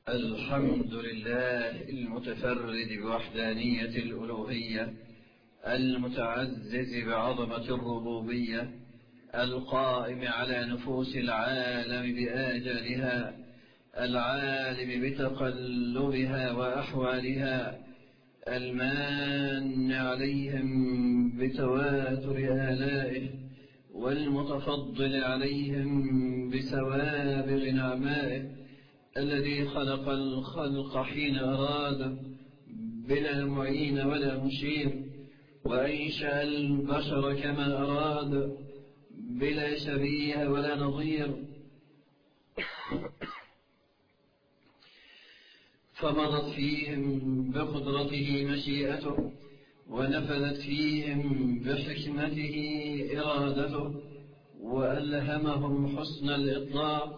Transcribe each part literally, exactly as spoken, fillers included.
الحمد لله المتفرد بوحدانية الألوهية، المتعزز بعظمة الربوبية، القائم على نفوس العالم بآجالها، العالم بتقلبها وأحوالها، المان عليهم بتواتر آلائه، والمتفضل عليهم بسوابغ نعمائه، الذي خلق الخلق حين أراد بلا معين ولا مشير، وأنشأ البشر كما أراد بلا شبيه ولا نظير، فمضت فيهم بقدرته مشيئته، ونفذت فيهم بحكمته إرادته، وألهمهم حسن الإطلاق،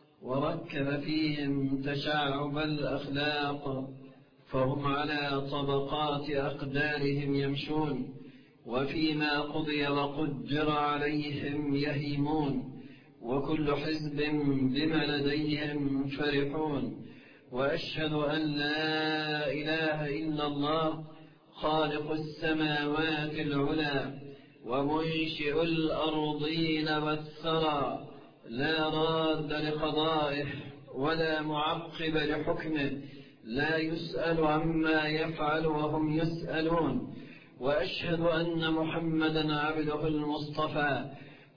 وركب فيهم تشعب الأخلاق، فهم على طبقات أقدارهم يمشون، وفيما قضي وقدر عليهم يهيمون، وكل حزب بما لديهم فرحون. وأشهد أن لا إله إلا الله خالق السماوات العلى ومنشئ الأرضين والثرى، لا راد لقضائه ولا معقب لحكمه، لا يسأل عما يفعل وهم يسألون. وأشهد أن محمدا عبده المصطفى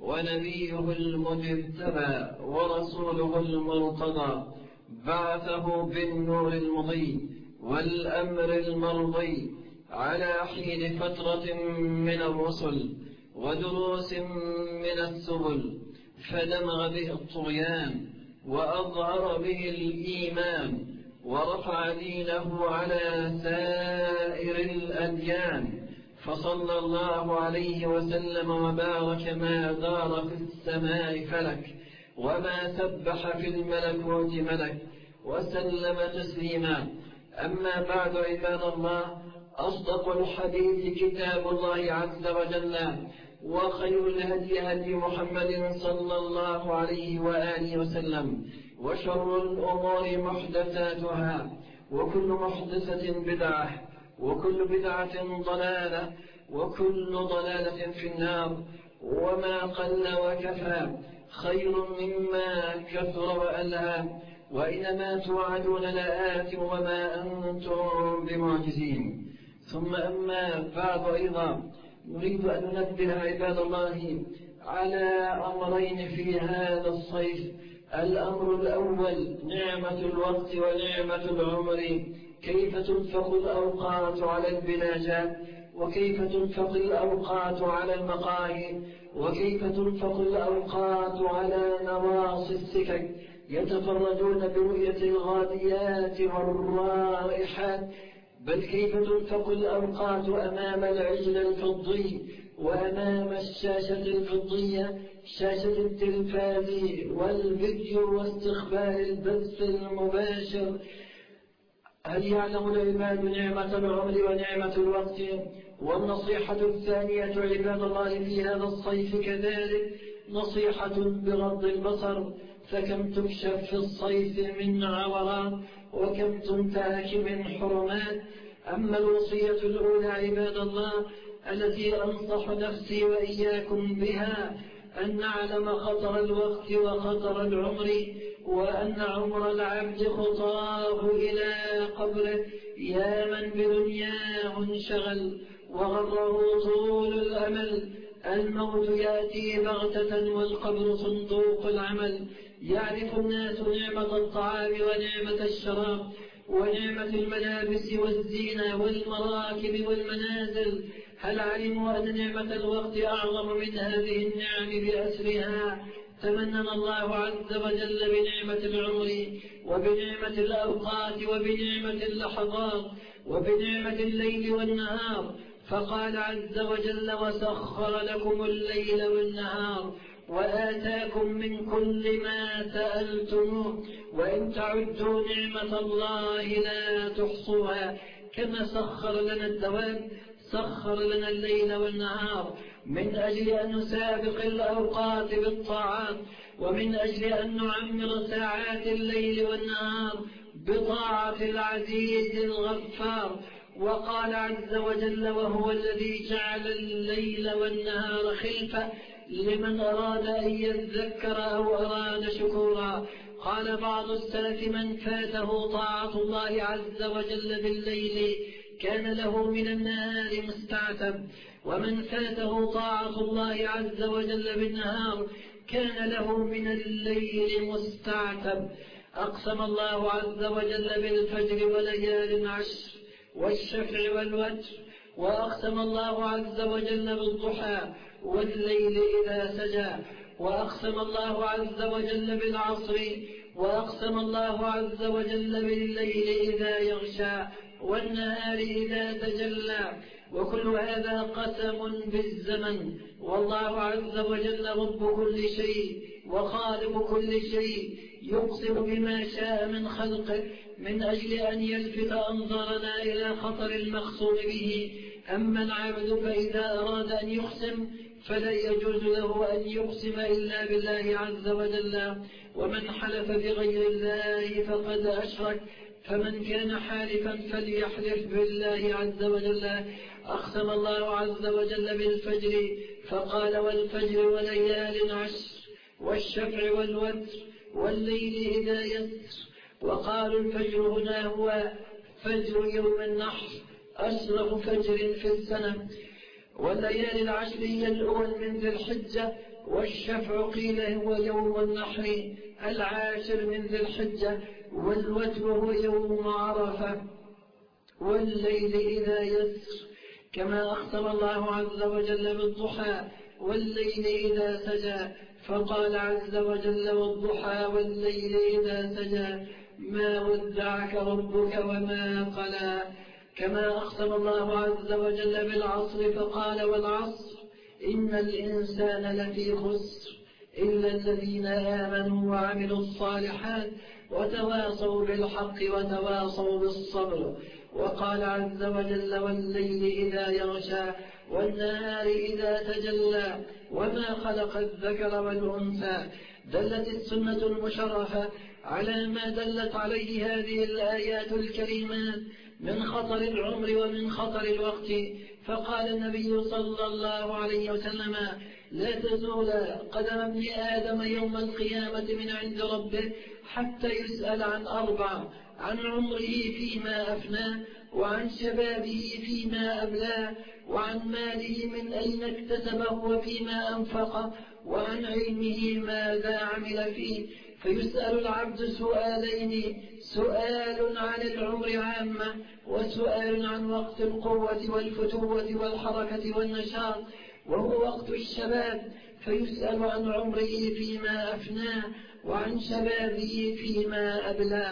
ونبيه المجتبى ورسوله المرتضى، بعثه بالنور المضي والأمر المرضي على حين فترة من الرسل ودروس من السبل، فدمغ به الطغيان وأظهر به الإيمان، ورفع دينه على سائر الأديان، فصلى الله عليه وسلم وبارك ما دار في السماء فلك وما سبح في الملكوت ملك، وسلم تسليما. أما بعد، عباد الله، أصدق الحديث كتاب الله عز وجل، وخير الهدي هدي محمد صلى الله عليه وآله وسلم، وشر الأمور محدثاتها، وكل محدثة بدعة، وكل بدعة ضلالة، وكل ضلالة في النار. وما قل وكفى خير مما كثر وألهى، وإنما توعدون لآت وما أنتم بمعجزين. ثم أما بعد، أيضا نريد أن ننبه عباد الله على أمرين في هذا الصيف. الأمر الأول نعمة الوقت ونعمة العمر، كيف تنفق الأوقات على البلاجات، وكيف تنفق الأوقات على المقاهي، وكيف تنفق الأوقات على نواصي السكك، يتفرجون برؤية الغاديات والرائحات، بل كيف تنفق الأوقات أمام العجل الفضي وأمام الشاشة الفضية، شاشة التلفاز والفيديو واستقبال البث المباشر. هل يعلم العباد نعمة العمر ونعمة الوقت؟ والنصيحة الثانية عباد الله في هذا الصيف كذلك نصيحة بغض البصر، فكم تكشف في الصيف من عورات، وكم تنتهك من حرمات. أما الوصية الأولى عباد الله التي أنصح نفسي وإياكم بها، أن نعلم خطر الوقت وخطر العمر، وأن عمر العبد خطاه إلى قبره. يا من بدنياه انشغل وغره طول الأمل، الموت يأتي بغتة والقبر صندوق العمل. يعرف الناس نعمة الطعام ونعمة الشراب ونعمة الملابس والزينة والمراكب والمنازل، هل علموا أن نعمة الوقت أعظم من هذه النعم بأسرها؟ تمنن الله عز وجل بنعمة العمر وبنعمة الأوقات وبنعمة اللحظات وبنعمة الليل والنهار، فقال عز وجل: وسخر لكم الليل والنهار وآتاكم من كل ما سألتموه وإن تعدوا نعمة الله لا تحصوها. كما سخر لنا الدوام سخر لنا الليل والنهار من أجل أن نسابق الأوقات بالطاعات، ومن أجل أن نعمر ساعات الليل والنهار بطاعة العزيز الغفار. وقال عز وجل: وهو الذي جعل الليل والنهار خلفة لمن أراد أن يذكر أو أراد شكورا. قال بعض السلف: من فاته طاعة الله عز وجل بالليل كان له من النهار مستعتب، ومن فاته طاعة الله عز وجل بالنهار كان له من الليل مستعتب. أقسم الله عز وجل بالفجر وليال عشر والشفع والوتر، وأقسم الله عز وجل بالضحى والليل إذا سجى، وأقسم الله عز وجل بالعصر، وأقسم الله عز وجل بالليل إذا يغشى والنهار إذا تجلى. وكل هذا قسم بالزمن، والله عز وجل رب كل شيء وخالق كل شيء يقسم بما شاء من خلقه من أجل أن يلفت أنظارنا إلى خطر المقسوم به. أما العبد فإذا أراد أن يقسم فلا يجوز له أن يقسم إلا بالله عز وجل، ومن حلف بغير الله فقد أشرك، فمن كان حالفا فليحلف بالله عز وجل. أقسم الله عز وجل بالفجر فقال: والفجر وليال عشر والشفع والوتر والليل إذا يسر. وقالوا الفجر هنا هو فجر يوم النحر، أشرف فجر في السنة. والليالي العشر هي الأول من ذي الحجة، والشفع قيل هو يوم النحر العاشر من ذي الحجة، والوتر هو يوم عرفة، والليل إذا يسر. كما أقسم الله عز وجل بالضحى والليل إذا سجى، فقال عز وجل: والضحى والليل إذا سجى ما ودعك ربك وما قلى. كما أقسم الله عز وجل بالعصر فقال: والعصر إن الإنسان لفي خسر إلا الذين آمنوا وعملوا الصالحات وتواصوا بالحق وتواصوا بالصبر. وقال عز وجل: والليل إذا يغشى والنهار إذا تجلى وما خلق الذكر والأنثى. دلت السنة المشرفة على ما دلت عليه هذه الآيات الكريمات من خطر العمر ومن خطر الوقت. فقال النبي صلى الله عليه وسلم: لا تزول قدم ابن آدم يوم القيامة من عند ربه حتى يسأل عن أربع: عن عمره فيما أفناه، وعن شبابه فيما أبلاه، وعن ماله من أين اكتسبه وفيما أنفقه، وعن علمه ماذا عمل فيه. فيسأل العبد سؤالين: سؤال عن العمر عامة، وسؤال عن وقت القوة والفتوة والحركة والنشاط وهو وقت الشباب، فيسأل عن عمره فيما أفناه وعن شبابه فيما أبلاه.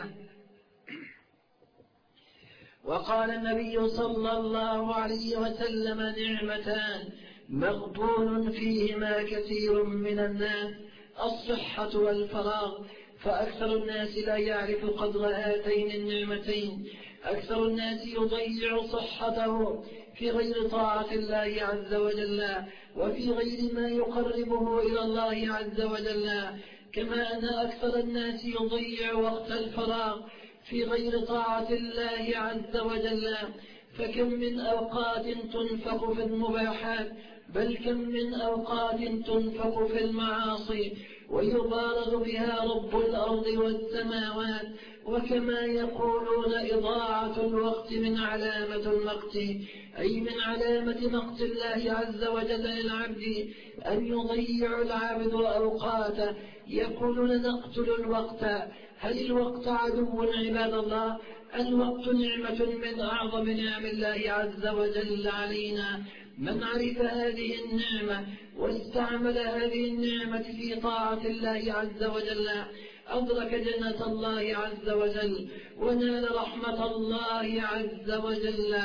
وقال النبي صلى الله عليه وسلم: نعمتان مغبون فيهما كثير من الناس، الصحة والفراغ. فأكثر الناس لا يعرف قدر هاتين النعمتين. أكثر الناس يضيع صحته في غير طاعة الله عز وجل وفي غير ما يقربه إلى الله عز وجل، كما أن أكثر الناس يضيع وقت الفراغ في غير طاعة الله عز وجل. فكم من أوقات تنفق في المباحات، بل كم من أوقات تنفق في المعاصي ويبارز بها رب الأرض والسماوات. وكما يقولون: إضاعة الوقت من علامة المقت، أي من علامة مقت الله عز وجل للعبد أن يضيع العبد أوقاته. يقولون: نقتل الوقت. هل الوقت عدو عباد الله؟ الوقت نعمة من أعظم نعم الله عز وجل علينا. من عرف هذه النعمة واستعمل هذه النعمة في طاعة الله عز وجل أدرك جنة الله عز وجل ونال رحمة الله عز وجل.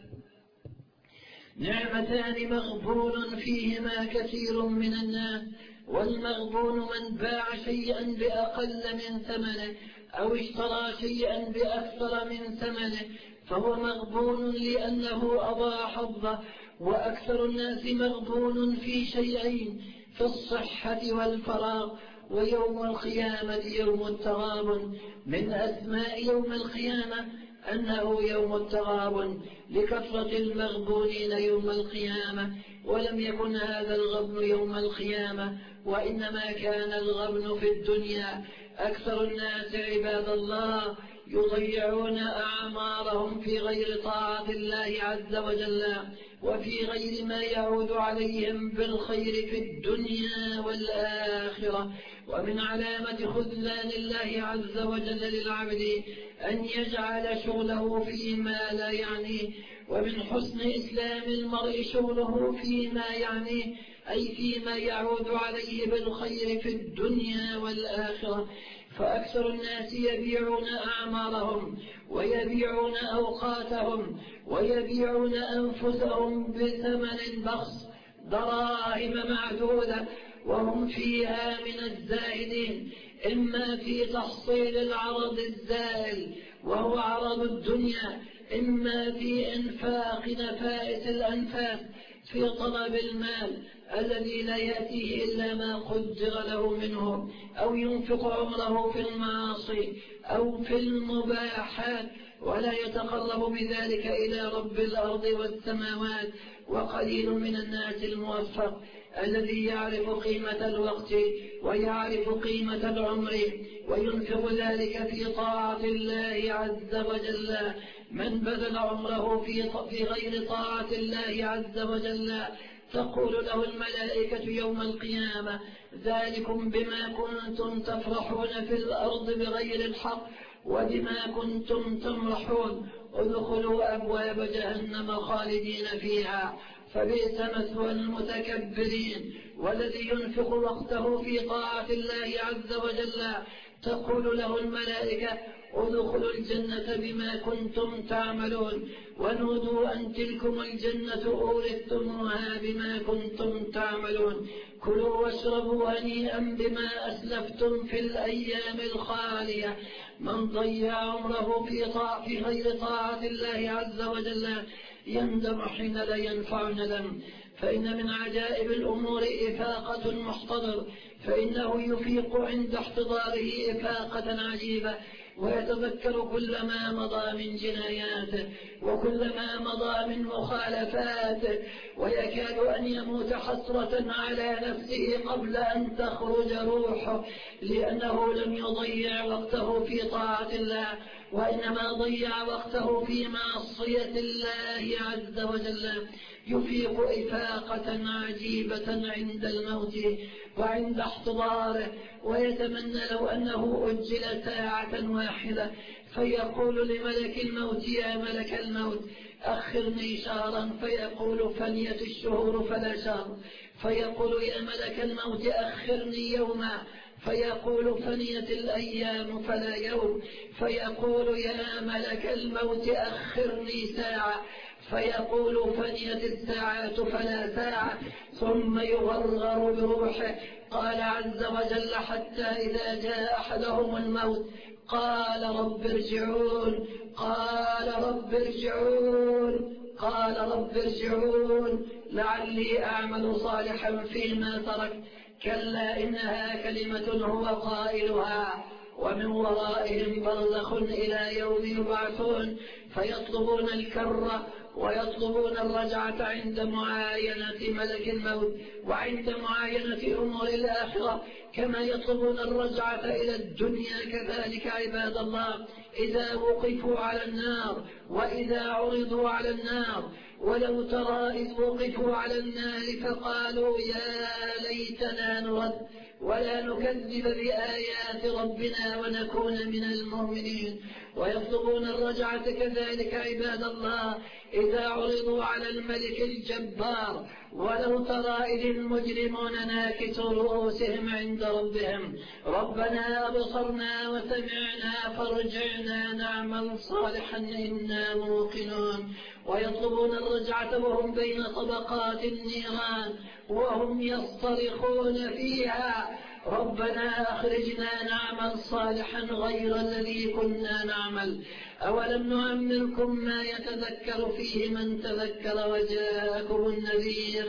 نعمتان مغبون فيهما كثير من الناس، والمغبون من باع شيئا بأقل من ثمنه أو اشترى شيئا بأكثر من ثمنه فهو مغبون لأنه أضاع حظه. وأكثر الناس مغبون في شيئين: في الصحة والفراغ. ويوم القيامة يوم التغابن. من أسماء يوم القيامة أنه يوم التغابن لكثرة المغبونين يوم القيامة، ولم يكن هذا الغبن يوم القيامة، وإنما كان الغبن في الدنيا. أكثر الناس عباد الله يضيعون أعمارهم في غير طاعة الله عز وجل، وفي غير ما يعود عليهم بالخير في الدنيا والآخرة. ومن علامة خذلان الله عز وجل للعبد أن يجعل شغله فيما لا يعنيه، ومن حسن إسلام المرء شغله فيما يعنيه، أي فيما يعود عليه بالخير في الدنيا والآخرة. فأكثر الناس يبيعون أعمارهم ويبيعون أوقاتهم ويبيعون أنفسهم بثمن بخس دراهم معدودة، وهم فيها من الزاهدين، إما في تحصيل العرض الزائل وهو عرض الدنيا، إما في إنفاق نفائس الأنفاس في طلب المال الذي لا يأتيه إلا ما قدر له منه، أو ينفق عمره في المعاصي أو في المباحات ولا يتقرب بذلك إلى رب الأرض والسماوات. وقليل من الناس الموفق الذي يعرف قيمة الوقت ويعرف قيمة العمر وينفق ذلك في طاعة الله عز وجل. من بذل عمره في غير طاعة الله عز وجل تقول له الملائكة يوم القيامة: ذلكم بما كنتم تفرحون في الأرض بغير الحق وبما كنتم تمرحون، ادخلوا أبواب جهنم خالدين فيها فبئس مثوى المتكبرين. والذي ينفق وقته في طاعة الله عز وجل تقول له الملائكة: ادخلوا الجنة بما كنتم تعملون، ونودوا أن تلكم الجنة أورثتموها بما كنتم تعملون، كلوا واشربوا هنيئا بما أسلفتم في الأيام الخالية. من ضيع عمره في, طاع في غير طاعة الله عز وجل يندم حين لا ينفع ندم. فإن من عجائب الأمور إفاقة محتضر، فإنه يفيق عند احتضاره إفاقة عجيبة، ويتذكر كل ما مضى من جناياته وكل ما مضى من مخالفاته، ويكاد أن يموت حسرة على نفسه قبل أن تخرج روحه، لأنه لم يضيع وقته في طاعة الله، وإنما ضيع وقته في معصية الله عز وجل. يفيق إفاقة عجيبة عند الموت وعند احتضاره، ويتمنى لو أنه أجل ساعة واحدة، فيقول لملك الموت: يا ملك الموت أخرني شهرا، فيقول: فنيت الشهور فلا شهر. فيقول: يا ملك الموت أخرني يوما، فيقول: فنيت الأيام فلا يوم. فيقول: يا ملك الموت أخرني ساعة، فيقول: فنيت الساعات فلا ساعة. ثم يغرغر بروحه. قال عز وجل: حتى إذا جاء أحدهم الموت قال رب ارجعون، قال رب ارجعون، قال رب ارجعون لعلي أعمل صالحا فيما ترك. كلا إنها كلمة هو قائلها ومن ورائهم برزخ إلى يوم يبعثون. فيطلبون الكرة ويطلبون الرجعة عند معاينة ملك الموت وعند معاينة أمور الآخرة، كما يطلبون الرجعة إلى الدنيا. كذلك عباد الله إذا وقفوا على النار وإذا عرضوا على النار، ولو ترى إذ وقفوا على النار فقالوا: يا ليتنا نرد ولا نكذب بآيات ربنا ونكون من المؤمنين. ويطلبون الرجعة كذلك عباد الله إذا عرضوا على الملك الجبار. ولو ترى إذ المجرمون ناكسوا رؤوسهم عند ربهم: ربنا أبصرنا وسمعنا فارجعنا نعمل صالحا إنا موقنون. ويطلبون الرجعة وهم بين طبقات النيران وهم يصطرخون فيها: ربنا أخرجنا نعمل صالحا غير الذي كنا نعمل. أولم نعمركم ما يتذكر فيه من تذكر وجاءكم النذير؟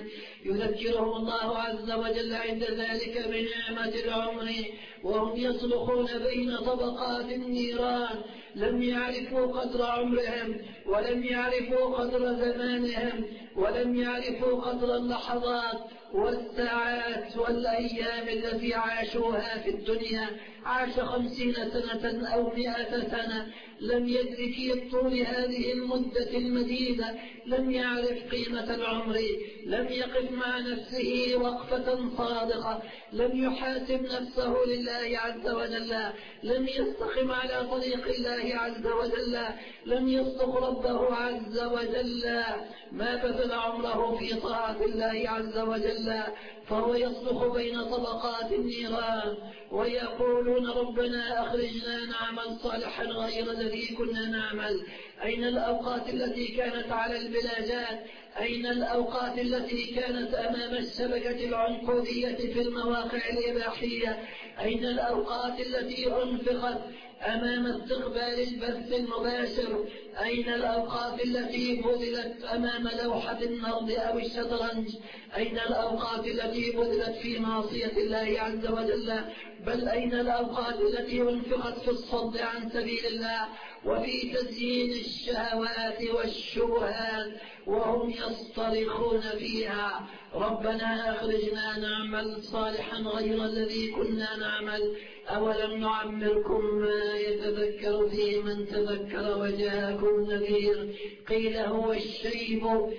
يذكرهم الله عز وجل عند ذلك بنعمة العمر وهم يصلخون بين طبقات النيران. لم يعرفوا قدر عمرهم ولم يعرفوا قدر زمانهم ولم يعرفوا قدر اللحظات والساعات والأيام التي عاشوها في الدنيا. عاش خمسين سنة أو مئة سنة لم يدر في طول هذه المدة المديدة، لم يعرف قيمة العمر، لم يقف مع نفسه وقفة صادقة، لم يحاسب نفسه لله عز وجل، لم يستقم على طريق الله عز وجل، لم يصدق ربه عز وجل، ما بذل عمره في طاعة الله عز وجل، فهو يصلخ بين طبقات النيران ويقولون ربنا أخرجنا نعمل صالحا غير الذي كنا نعمل. أين الأوقات التي كانت على البلاجات؟ أين الأوقات التي كانت أمام الشبكة العنقودية في المواقع الإباحية؟ أين الأوقات التي أنفقت أمام استقبال البث المباشر؟ أين الأوقات التي بذلت أمام لوحة النرد أو الشطرنج؟ أين الأوقات التي بذلت في معصية الله عز وجل؟ بل أين الأوقات التي أنفقت في الصد عن سبيل الله وفي تزيين الشهوات والشبهات وهم يصطرخون فيها ربنا أخرجنا نعمل صالحا غير الذي كنا نعمل؟ أولم نعمركم ما يتذكر فيه من تذكر وجاءكم النذير؟ قيل هو الشيب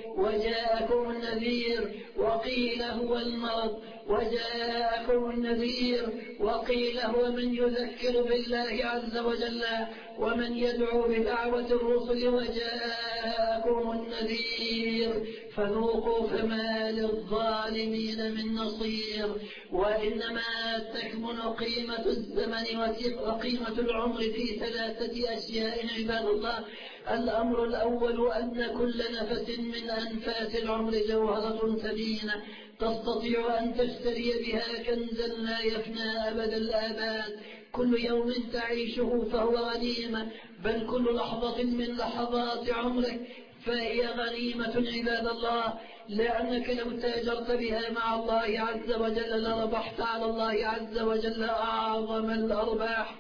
وجاءكم النذير، وقيل هو المرض وجاءكم النذير، وقيل هو من يذكر بالله عز وجل ومن يدعو بدعوة الرسل وجاءكم النذير، فذوقوا فما للظالمين من نصير. وإنما تكمن قيمة الزمن وقيمة العمر في ثلاثة أشياء عباد الله. الأمر الأول أن كل نفس من أنفاس العمر جوهرة ثمينة تستطيع أن تشتري بها كنزا لا يفنى أبد الآباد. كل يوم تعيشه فهو غنيمة، بل كل لحظة من لحظات عمرك فهي غنيمة عباد الله، لأنك لو تاجرت بها مع الله عز وجل لربحت على الله عز وجل أعظم الأرباح.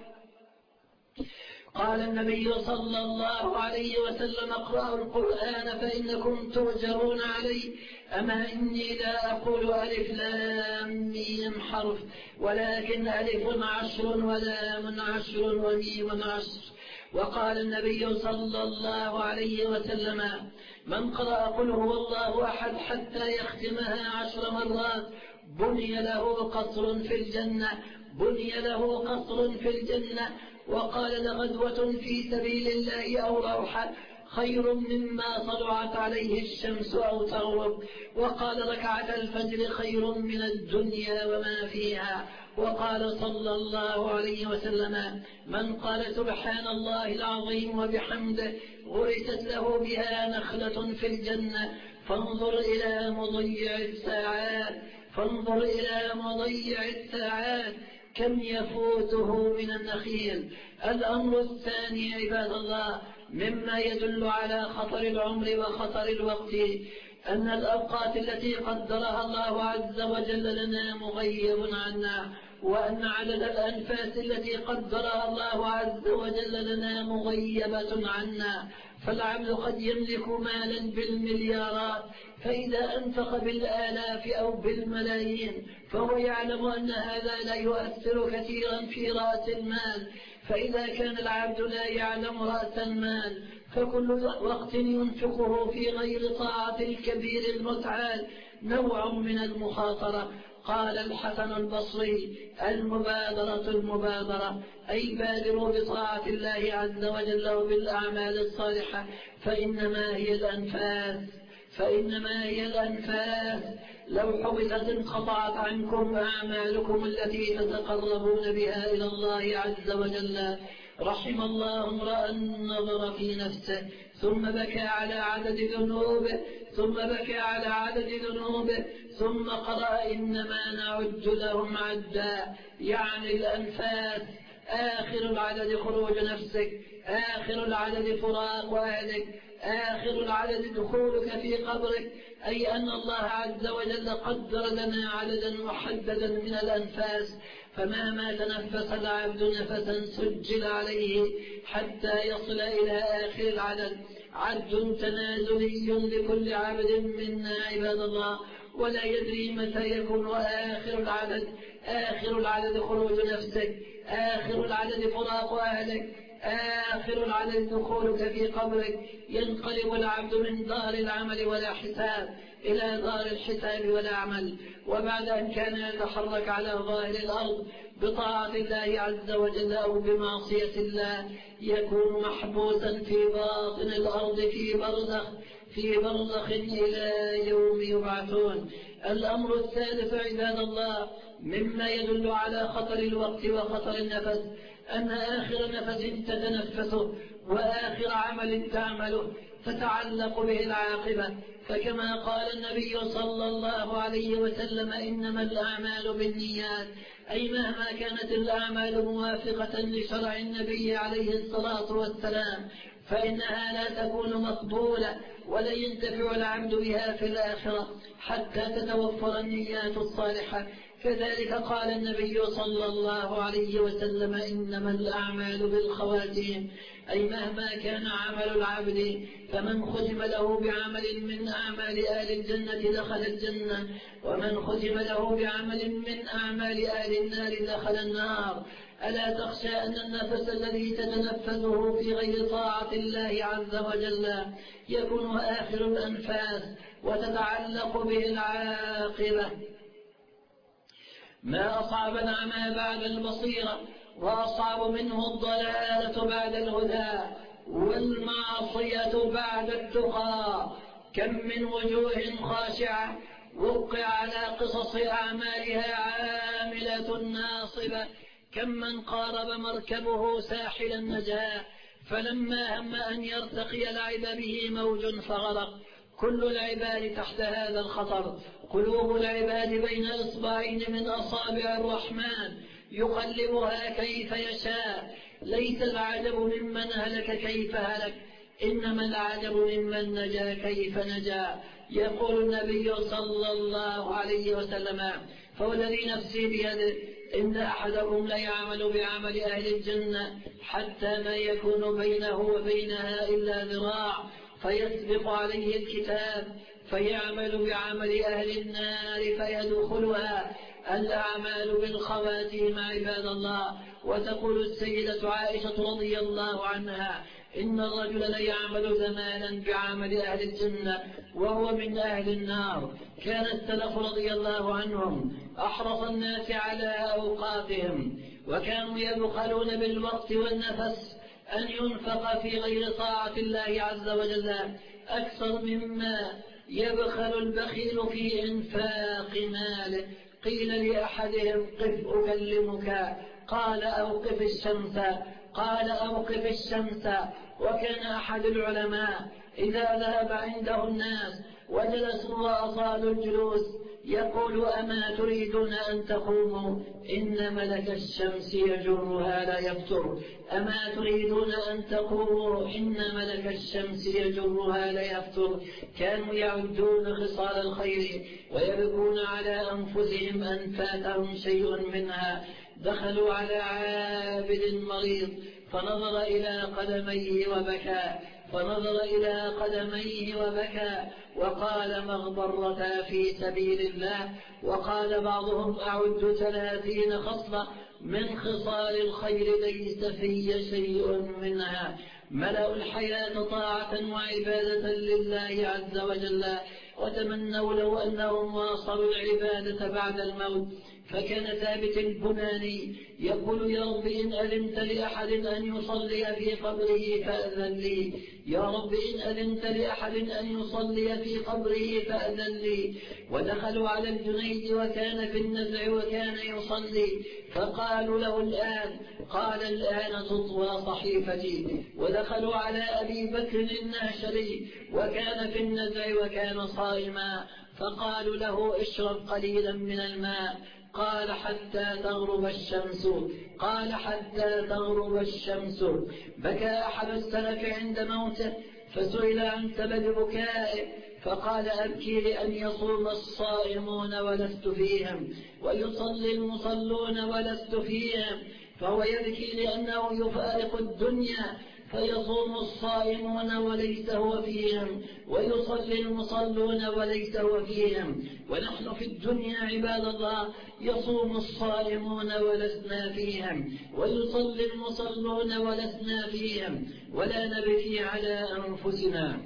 قال النبي صلى الله عليه وسلم اقرأوا القرآن فإنكم تؤجرون عليه. أما إني لا أقول ألف لام ميم حرف، ولكن ألف عشر ولام عشر وميم عشر. وقال النبي صلى الله عليه وسلم من قرأ قل هو الله أحد حتى يختمها عشر مرات بني له قصر في الجنة بني له قصر في الجنة. وقال لغدوة في سبيل الله أو روحة خير مما طلعت عليه الشمس أو تغرب. وقال ركعة الفجر خير من الدنيا وما فيها. وقال صلى الله عليه وسلم من قال سبحان الله العظيم وبحمده غرست له بها نخلة في الجنة. فانظر إلى مضيع الساعات فانظر إلى مضيع الساعات كم يفوته من النخيل. الأمر الثاني عباد الله مما يدل على خطر العمر وخطر الوقت أن الأوقات التي قدرها الله عز وجل لنا مغيب عنا، وأن عدد الأنفاس التي قدرها الله عز وجل لنا مغيبة عنا. فالعبد قد يملك مالا بالمليارات، فإذا أنفق بالآلاف أو بالملايين فهو يعلم أن هذا لا يؤثر كثيرا في رأس المال. فإذا كان العبد لا يعلم رأس المال فكل وقت ينفقه في غير طاعة الكبير المتعال نوع من المخاطرة. قال الحسن البصري المبادرة المبادرة، أي بادروا بطاعة الله عز وجل وبالأعمال الصالحة فإنما هي الأنفاس فإنما هي الأنفاس لو حبست انقطعت عنكم أعمالكم التي تتقربون بها إلى الله عز وجل. رحم الله امرأ نظر في نفسه ثم بكى على عدد ذنوبه ثم بكى على عدد ذنوبه ثم قرأ إنما نعد لهم عدا، يعني الأنفاس. آخر العدد خروج نفسك، آخر العدد فراق أهلك، آخر العدد دخولك في قبرك، أي أن الله عز وجل قدر لنا عددا محددا من الأنفاس، فمهما تنفس العبد نفسا سجل عليه حتى يصل إلى آخر العدد. عد تنازلي لكل عبد منا عباد الله، ولا يدري متى يكون آخر العدد. آخر العدد خروج نفسك، آخر العدد فراق أهلك، آخر العدد دخولك في قبرك. ينقلب العبد من دار العمل ولا حساب إلى دار الحساب ولا عمل. وبعد أن كان يتحرك على ظاهر الأرض بطاعة الله عز وجل أو بمعصية الله، يكون محبوسا في باطن الأرض في برزخ في برزخ إلى يوم يبعثون. الأمر الثالث عباد الله مما يدل على خطر الوقت وخطر النفس، أن آخر نفس تتنفسه وآخر عمل تعمله تتعلق به العاقبة. فكما قال النبي صلى الله عليه وسلم: إنما الأعمال بالنيات، أي مهما كانت الأعمال موافقة لشرع النبي عليه الصلاة والسلام فإنها لا تكون مقبولة ولا ينتفع العبد بها في الآخرة حتى تتوفر النيات الصالحة. كذلك قال النبي صلى الله عليه وسلم: إنما الأعمال بالخواتيم، أي مهما كان عمل العبد فمن ختم له بعمل من أعمال أهل الجنة دخل الجنة، ومن ختم له بعمل من أعمال أهل النار دخل النار. ألا تخشى أن النفس الذي تتنفسه في غير طاعة الله عز وجل يكون آخر الأنفاس وتتعلق به العاقبة؟ ما أصعب العمى بعد البصيرة، وأصعب منه الضلالة بعد الهدى، والمعصية بعد التقى. كم من وجوه خاشعة وقع على قصص أعمالها عاملة ناصبة، كم من قارب مركبه ساحل النجاة فلما هم أن يرتقي لعب به موج فغرق. كل العباد تحت هذا الخطر. قلوب العباد بين إصبعين من أصابع الرحمن يقلبها كيف يشاء. ليس العجب ممن هلك كيف هلك، إنما العجب ممن نجا كيف نجا. يقول النبي صلى الله عليه وسلم: فوالذي نفسي بيده إن أحدكم ليعمل بعمل أهل الجنة حتى ما يكون بينه وبينها إلا ذراع، فيسبق عليه الكتاب فيعمل بعمل أهل النار فيدخلها. الأعمال بالخواتيم عباد الله. وتقول السيدة عائشة رضي الله عنها: إن الرجل ليعمل زمانا بعمل أهل الجنة وهو من أهل النار. كان السلف رضي الله عنهم أحرص الناس على أوقاتهم، وكانوا يبخلون بالوقت والنفس أن ينفق في غير طاعة الله عز وجل أكثر مما يبخل البخيل في إنفاق ماله. قيل لأحدهم: قف أكلمك، قال: أوقف الشمس، قال: أوقف الشمس. وكان أحد العلماء إذا ذهب عنده الناس وجلسوا وأطالوا الجلوس يقول: أما تريدون أن تقوموا؟ إن ملك الشمس يجرها لا يفتر. أما تريدون أن تقوموا؟ إن ملك الشمس يجرها لا يفتر. كانوا يعدون خصال الخير ويبكون على أنفسهم أن فاتهم شيء منها. دخلوا على عابد مريض فنظر إلى قدميه وبكى فنظر إلى قدميه وبكى وقال: مغبرة في سبيل الله. وقال بعضهم: أعد ثلاثين خصلة من خصال الخير ليس في شيء منها. ملأوا الحياة طاعة وعبادة لله عز وجل، وتمنوا لو أنهم واصلوا العبادة بعد الموت. فكان ثابت البناني يقول: يا رب إن أذنت لأحد أن يصلي في قبره فأذن لي، يا رب إن أذنت لأحد أن يصلي في قبره فأذن لي. ودخلوا على الجنيد وكان في النزع وكان يصلي فقالوا له: الآن؟ قال: الآن تطوى صحيفتي. ودخلوا على أبي بكر الناشري وكان في النزع وكان صائما فقالوا له: اشرب قليلا من الماء. قال: حتى تغرب الشمس. قال: حتى تغرب الشمس. بكى أحد السلف عند موته فسئل عن سبب بكائه فقال أبكي لأن يصوم الصائمون ولست فيهم، ويصلي المصلون ولست فيهم. فهو يبكي لأنه يفارق الدنيا، فيصوم الصائمون وليس هو فيهم، ويصلي المصلون وليس هو فيهم. ونحن في الدنيا عباد الله يصوم الصائمون ولسنا فيهم، ويصلي المصلون ولسنا فيهم، ولا نبكي على أنفسنا.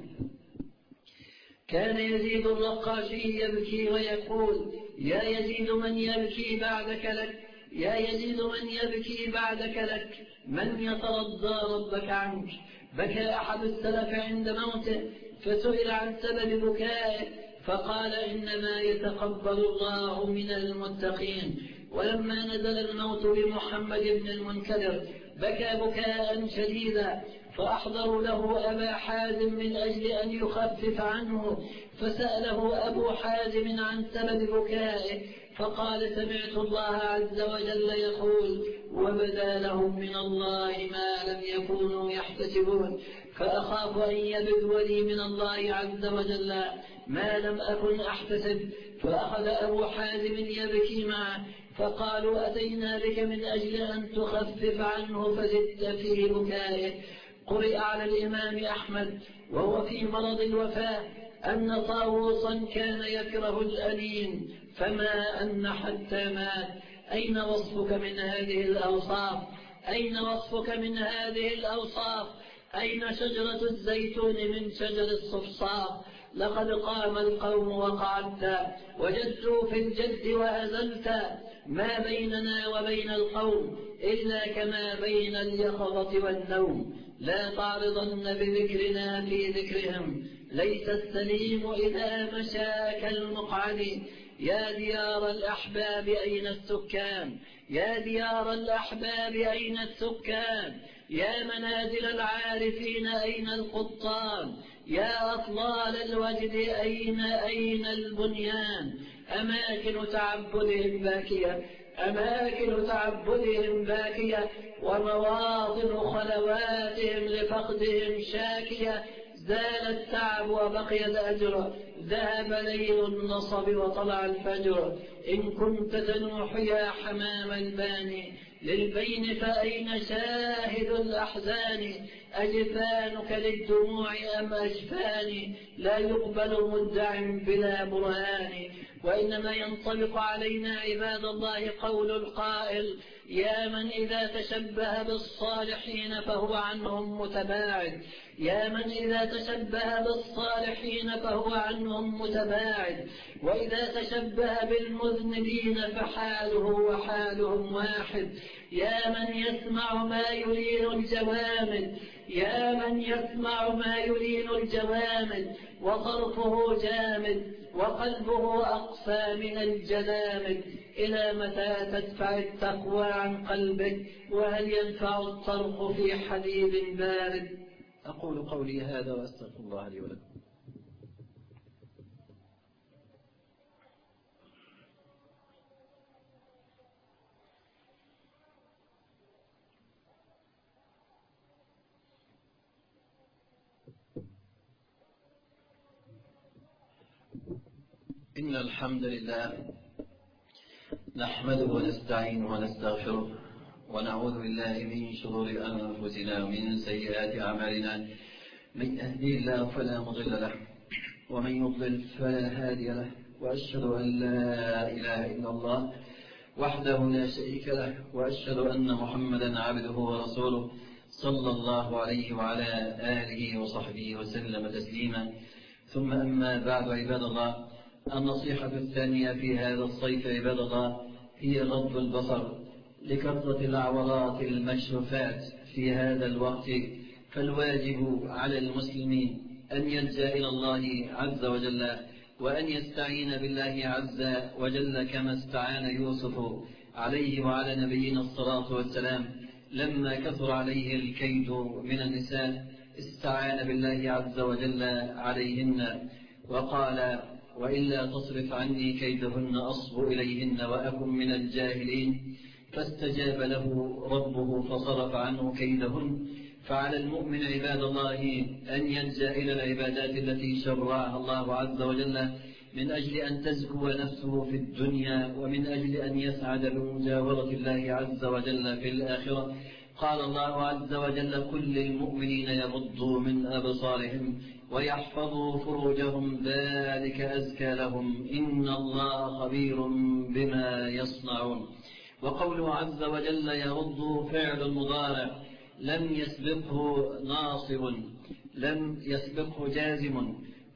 كان يزيد الرقاشي يبكي ويقول: يا يزيد من يبكي بعدك لك، يا يزيد من يبكي بعدك لك، من يترضى ربك عنك. بكى أحد السلف عند موته، فسئل عن سبب بكائه فقال: إنما يتقبل الله من المتقين. ولما نزل الموت بمحمد بن المنكدر بكى بكاء شديدا، فأحضروا له أبا حازم من أجل أن يخفف عنه، فسأله أبو حازم عن سبب بكائه فقال: سمعت الله عز وجل يقول: وبدا لهم من الله ما لم يكونوا يحتسبون، فأخاف أن يبدو لي من الله عز وجل ما لم أكن أحتسب. فأخذ أبو حازم يبكي معه، فقالوا: أتينا بك من أجل أن تخفف عنه فزدت في بكائه. قرئ على الإمام أحمد وهو في مرض الوفاة أن طاووسا كان يكره الأنين، فما أن حتى مات. أين وصفك من هذه الأوصاف؟ أين وصفك من هذه الأوصاف؟ أين شجرة الزيتون من شجر الصفصاف؟ لقد قام القوم وقعدت، وجدت في الجد وأزلت، ما بيننا وبين القوم إلا كما بين اليقظة والنوم. لا تعرضن بذكرنا في ذكرهم، ليس السليم إذا مشى كالمقعد. يا ديار الأحباب أين السكان؟ يا ديار الأحباب أين السكان؟ يا منازل العارفين أين القطان؟ يا أطلال الوجد أين أين البنيان؟ أماكن تعبدهم باكية، أماكن تعبدهم باكية، ومواطن خلواتهم لفقدهم شاكية. زال التعب وبقي الأجر، ذهب ليل النصب وطلع الفجر. إن كنت تنوح يا حمام الباني للبين فأين شاهد الأحزان؟ أجفانك للدموع أم أجفاني؟ لا يقبل مدع بلا برهان. وإنما ينطبق علينا عباد الله قول القائل: يا من إذا تشبه بالصالحين فهو عنهم متباعد، يا من إذا تشبه بالصالحين فهو عنهم متباعد، وإذا تشبه بالمذنبين فحاله وحالهم واحد. يا من يسمع ما يلين الجوامد، يا من يسمع ما يلين الجوامد، وطرفه جامد وقلبه أقسى من الجلامد. إلى متى تدفع التقوى عن قلبك؟ وهل ينفع الطرق في حديد بارد؟ أقول قولي هذا وأستغفر الله لي ولكم. إن الحمد لله نحمده ونستعينه ونستغفره، ونعوذ بالله من شرور أنفسنا ومن سيئات أعمالنا. من يهدي الله فلا مضل له، ومن يضلل فلا هادي له، وأشهد أن لا إله إلا الله وحده لا شريك له، وأشهد أن محمدا عبده ورسوله صلى الله عليه وعلى آله وصحبه وسلم تسليما. ثم أما بعد عباد الله، النصيحة الثانية في هذا الصيف عباد الله هي غض البصر لكثرة العورات المكشوفات في هذا الوقت. فالواجب على المسلمين أن يلجأ إلى الله عز وجل، وأن يستعين بالله عز وجل كما استعان يوسف عليه وعلى نبينا الصلاة والسلام لما كثر عليه الكيد من النساء، استعان بالله عز وجل عليهن وقال: وإلا تصرف عني كيدهن أصب إليهن وأكن من الجاهلين. فاستجاب له ربه فصرف عنه كيدهن، فعلى المؤمن عباد الله أن يلجأ إلى العبادات التي شرعها الله عز وجل من أجل أن تزكو نفسه في الدنيا ومن أجل أن يسعد بمجاورة الله عز وجل في الآخرة. قال الله عز وجل: كل المؤمنين يغضوا من أبصارهم ويحفظوا فروجهم ذلك أزكى لهم إن الله خبير بما يصنعون. وقوله عز وجل يغض فعل مضارع لم يسبقه ناصب لم يسبقه جازم،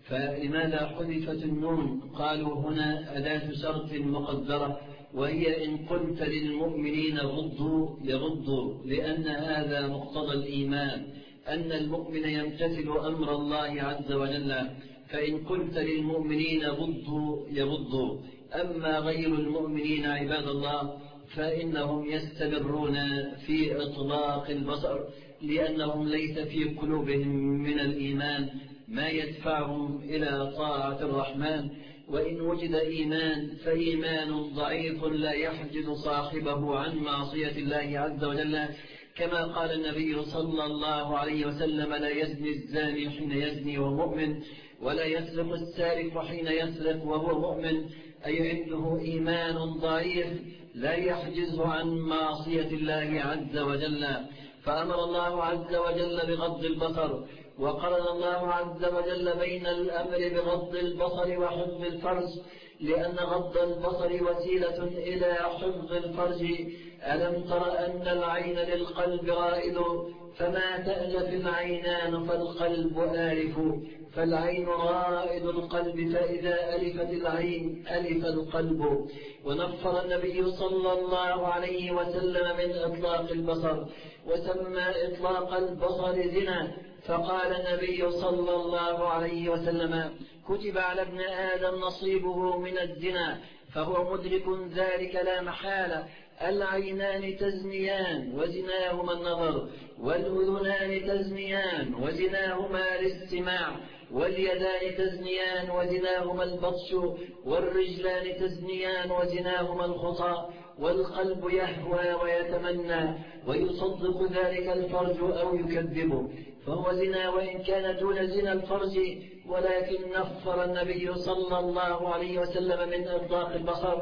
فلماذا حذفت النون؟ قالوا هنا أداة شرط مقدرة، وهي إن قلت للمؤمنين غضوا يغضوا، لأن هذا مقتضى الإيمان أن المؤمن يمتثل أمر الله عز وجل، فإن قلت للمؤمنين غضوا يغضوا. أما غير المؤمنين عباد الله فإنهم يستمرون في إطلاق البصر، لأنهم ليس في قلوبهم من الإيمان ما يدفعهم إلى طاعة الرحمن، وإن وجد إيمان فإيمان ضعيف لا يحجز صاحبه عن معصية الله عز وجل، كما قال النبي صلى الله عليه وسلم: لا يزني الزاني حين يزني وهو مؤمن، ولا يسرق السارق حين يسرق وهو مؤمن، أي عنده إيمان ضعيف لا يحجزه عن معصية الله عز وجل. فأمر الله عز وجل بغض البصر، وقرن الله عز وجل بين الأمر بغض البصر وحفظ الفرج، لأن غض البصر وسيلة إلى حفظ الفرج. ألم تر أن العين للقلب رائد، فما تألف العينان فالقلب آلف، فالعين رائد القلب، فإذا ألفت العين ألف القلب. ونفر النبي صلى الله عليه وسلم من إطلاق البصر، وسمى إطلاق البصر زنا، فقال النبي صلى الله عليه وسلم: كتب على ابن آدم نصيبه من الزنا، فهو مدرك ذلك لا محالة. العينان تزنيان وزناهما النظر، والأذنان تزنيان وزناهما الاستماع، واليدان تزنيان وزناهما البطش، والرجلان تزنيان وزناهما الخطى، والقلب يهوى ويتمنى، ويصدق ذلك الفرج أو يكذبه، فهو زنا وإن كان دون زنا الفرج. ولكن نفر النبي صلى الله عليه وسلم من إطلاق البصر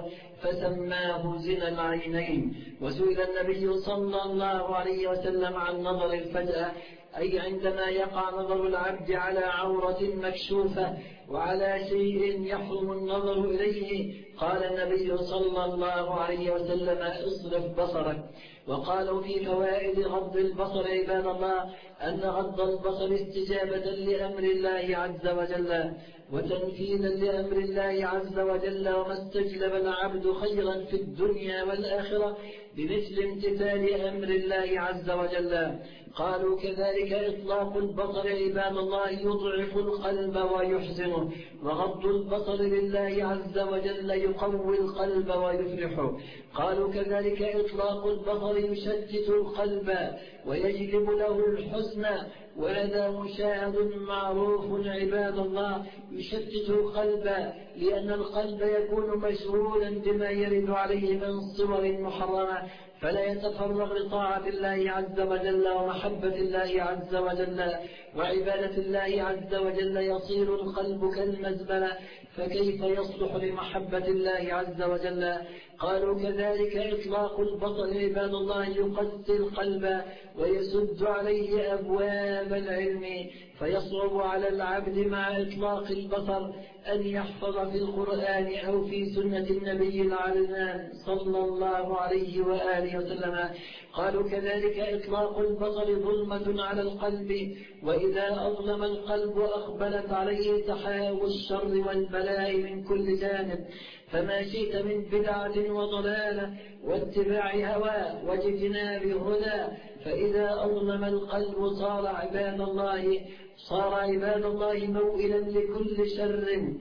فسماه زنا العينين. وسئل النبي صلى الله عليه وسلم عن نظر الفجأة، أي عندما يقع نظر العبد على عورة مكشوفة وعلى شيء يحرم النظر إليه، قال النبي صلى الله عليه وسلم: اصرف بصرك. وقالوا في فوائد غض البصر عباد الله أن غض البصر استجابة لأمر الله عز وجل وتنفيذا لأمر الله عز وجل، وما استجلب العبد خيرا في الدنيا والآخرة بمثل امتثال أمر الله عز وجل. قالوا كذلك إطلاق البصر عباد الله يضعف القلب ويحزنه، وغض البصر لله عز وجل يقوي القلب ويفرحه. قالوا كذلك إطلاق البصر يشتت القلب ويجلب له الحزن، وهذا مشاهد معروف عباد الله، يشتت القلب لأن القلب يكون مشغولا بما يرد عليه من صور محرمة، فلا يتفرغ لطاعة الله عز وجل ومحبة الله عز وجل وعبادة الله عز وجل، يصير القلب كالمزبلة، فكيف يصلح لمحبة الله عز وجل؟ قالوا كذلك إطلاق البصر عباد الله يقسي القلب ويسد عليه أبواب العلم، فيصعب على العبد مع إطلاق البصر أن يحفظ في القرآن أو في سنة النبي العلمان صلى الله عليه وآله وسلم. قالوا كذلك إطلاق البصر ظلمة على القلب، وإذا أظلم القلب أقبلت عليه سحاب الشر والبلاء من كل جانب، فما شئت من بدعة وضلالة واتباع هوى واجتناب هدى. فإذا أظلم القلب صار عباد الله صار عباد الله موئلا لكل شر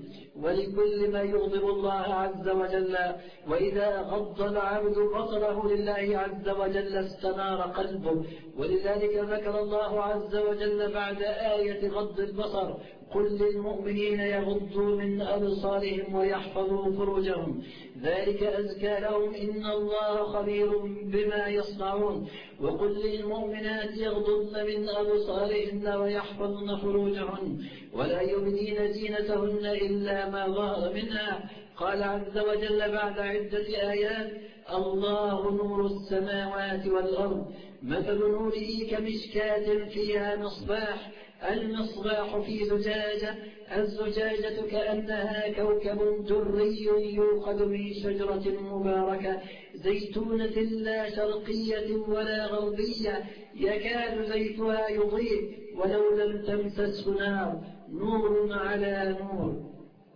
ولكل ما يغضب الله عز وجل. وإذا غض العبد بصره لله عز وجل استنار قلبه، ولذلك ذكر الله عز وجل بعد آية غض البصر قل للمؤمنين يغضوا من أبصارهم ويحفظوا فروجهم ذلك أزكى لهم إن الله خبير بما يصنعون وقل للمؤمنات يغضضن من أبصارهن ويحفظن فروجهن ولا يبدين زينتهن إلا ما ظهر منها. قال عز وجل بعد عدة آيات الله نور السماوات والأرض مثل نوره كمشكاة فيها مصباح المصباح في زجاجة الزجاجة كأنها كوكب دري يوقد من شجرة مباركة زيتونة لا شرقية ولا غربية يكاد زيتها يضيء ولو لم تمسسه نار نور على نور.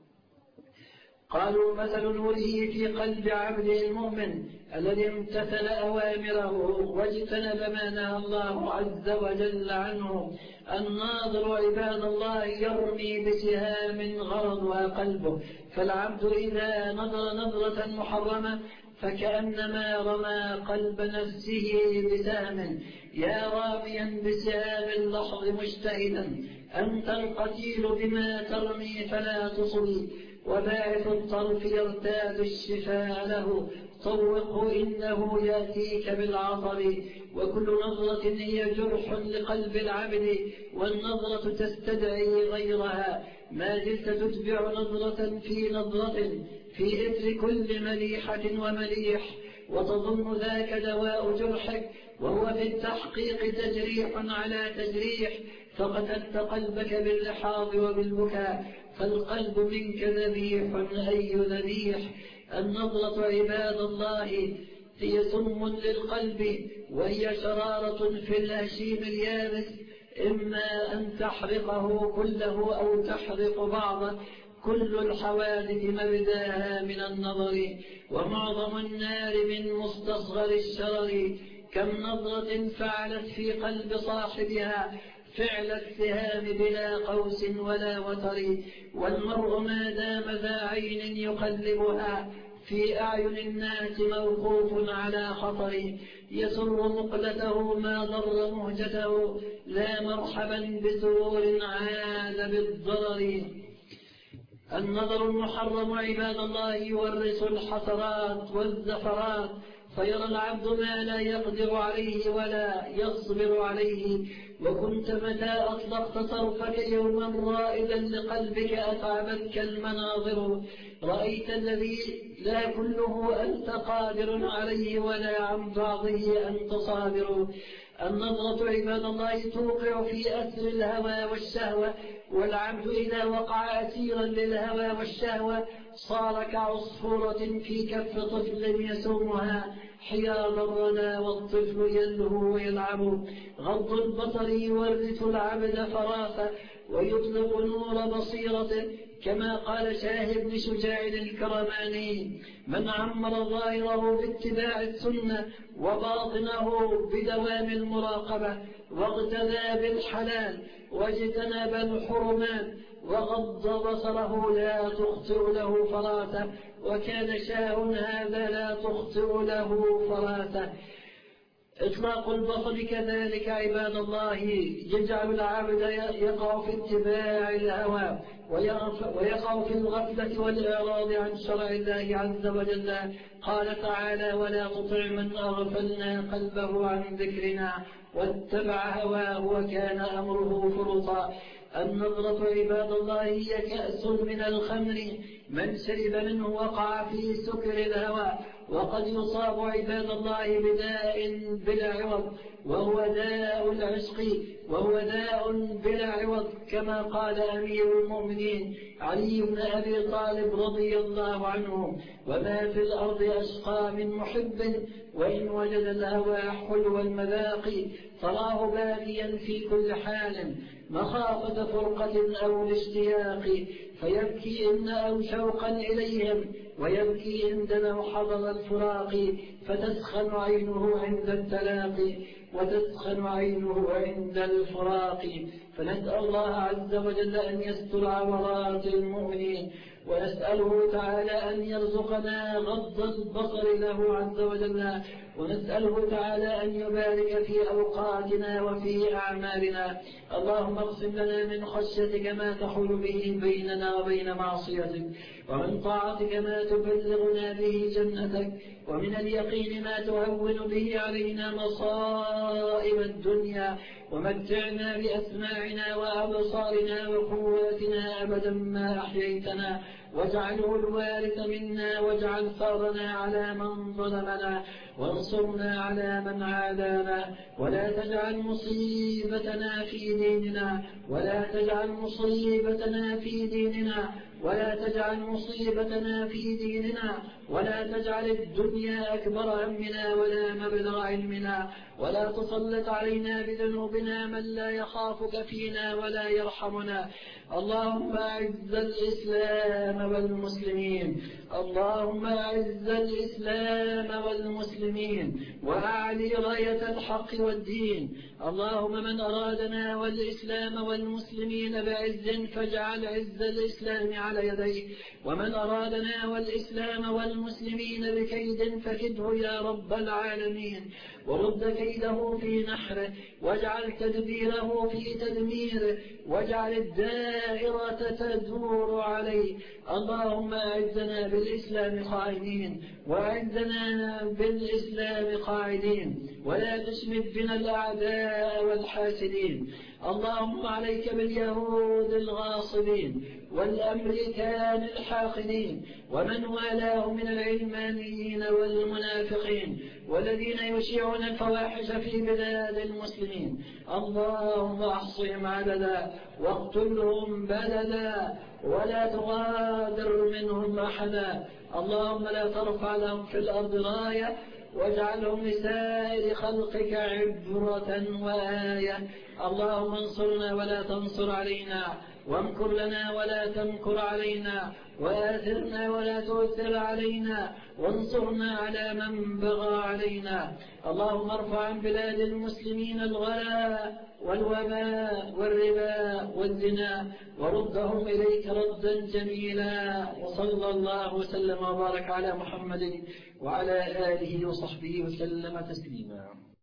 قالوا مثل نوره في قلب عبده المؤمن الذي امتثل أوامره واجتنب ما نهى الله عز وجل عنه. الناظر عباد الله يرمي بسهام غرضها قلبه فالعبد إذا نظر نظرة محرمة فكأنما رمى قلب نفسه بسهم. يا راميا بسهام اللحظ مجتهدا أنت القتيل بما ترمي فلا تصل وباعث الطرف يرتاد الشفاء له طوقه إنه يأتيك بالعطر. وكل نظرة هي جرح لقلب العبد والنظرة تستدعي غيرها ما زلت تتبع نظرة في نظرة في إثر كل مليحة ومليح وتظن ذاك دواء جرحك وهو في التحقيق تجريح على تجريح فقتلت قلبك باللحاظ وبالبكاء فالقلب منك ذبيح أي ذبيح. النظرة عباد الله هي سم للقلب وهي شرارة في الهشيم اليابس إما أن تحرقه كله أو تحرق بعضه. كل الحوادث مبداها من النظر ومعظم النار من مستصغر الشرر. كم نظرة فعلت في قلب صاحبها فعل السهام بلا قوس ولا وتر والمرء ما دام ذا عين يقلبها في أعين الناس موقوف على خطر. يسر مقلته ما ضر مهجته لا مرحبا بسرور عاد بالضرر. النظر المحرم عباد الله يورث الحسرات والزفرات فيرى العبد ما لا يقدر عليه ولا يصبر عليه. وكنت متى أطلقت طرفك يوما رائدا لقلبك أتعبتك المناظر رأيت الذي لا كله أنت قادر عليه ولا عن بعضه أنت صابر. النظرة عباد الله توقع في أسر الهوى والشهوة والعبد إذا وقع أسيرا للهوى والشهوة صار كعصفورة في كف طفل يسومها حيال الردى والطفل يلهو ويلعب. غض البصر يورث العبد فراسة ويطلق نور بصيرته كما قال شاه بن شجاع الكرماني من عمر ظاهره باتباع السنة وباطنه بدوام المراقبة واغتدى بالحلال واجتنب الحرمات وغض بصره لا تخطئ له فراسة وكان شاه هذا لا تخطئ له فراسة. إطلاق البصر كذلك عباد الله يجعل العبد يقع في اتباع الهوى ويقع في الغفلة والإعراض عن شرع الله عز وجل. قال تعالى ولا تطع من أغفلنا قلبه عن ذكرنا واتبع هواه وكان أمره فرطا. النظرة عباد الله هي كأس من الخمر من شرب منه وقع في سكر الهوى وقد يصاب عباد الله بداء بلا عوض وهو داء العشق وهو داء بلا عوض كما قال أمير المؤمنين علي بن أبي طالب رضي الله عنه وما في الأرض أشقى من محب وإن وجد الهوى حلو المذاق تراه باقيا في كل حال مخافة فرقة أو الاشتياق فيبكي إن أو شوقا إليهم ويبكي عندما حضر الفراق فتسخن عينه عند التلاقي وتسخن عينه عند الفراق. فنسأل الله عز وجل أن يستر عورات المؤمنين ونسأله تعالى أن يرزقنا غض البصر له عز وجل، ونسأله تعالى أن يبارك في أوقاتنا وفي أعمالنا. اللهم اقسم لنا من خشيتك ما تحول به بيننا وبين معصيتك، ومن طاعتك ما تبلغنا به جنتك، ومن اليقين ما تهون به علينا مصائب الدنيا، ومتعنا بأسماعنا وأبصارنا وقواتنا أبدا ما أحييتنا، واجعله الوارث منا، واجعل ثارنا على من ظلمنا، وانصرنا على من عادانا، ولا تجعل مصيبتنا في ديننا ولا تجعل مصيبتنا في ديننا ولا تجعل مصيبتنا في ديننا ولا تجعل الدنيا أكبر همنا ولا مبلغ علمنا، ولا تسلط علينا بذنوبنا من لا يخافك فينا ولا يرحمنا. اللهم أعز الإسلام والمسلمين اللهم أعز الإسلام والمسلمين وأعلي راية الحق والدين. اللهم من أرادنا والإسلام والمسلمين بعز فاجعل عز الإسلام على يديه، ومن أرادنا والإسلام والمسلمين بكيد فكده يا رب العالمين، ورد كيده في نحره، واجعل تدبيره في تدميره، واجعل الدائرة تدور عليه. اللهم أعزنا بالإسلام قائمين، وأعزنا بالإسلام قاعدين، ولا تشمت بنا الأعداء والحاسدين. اللهم عليك باليهود الغاصبين والأمريكان الحاقدين ومن والاهم من العلمانيين والمنافقين والذين يشيعون الفواحش في بلاد المسلمين. اللهم احصهم عددا واقتلهم بددا ولا تغادر منهم أحدا. اللهم لا ترفع لهم في الأرض راية، واجعلهم لسائر خلقك عبرة وآية. اللهم انصرنا ولا تنصر علينا، وامكر لنا ولا تمكر علينا، وآثرنا ولا تؤثر علينا، وانصرنا على من بغى علينا. اللهم ارفع عن بلاد المسلمين الغلاء والوباء والربا والزنا، وردهم إليك ردا جميلا. وصلى الله وسلم وبارك على محمد وعلى آله وصحبه وسلم تسليما.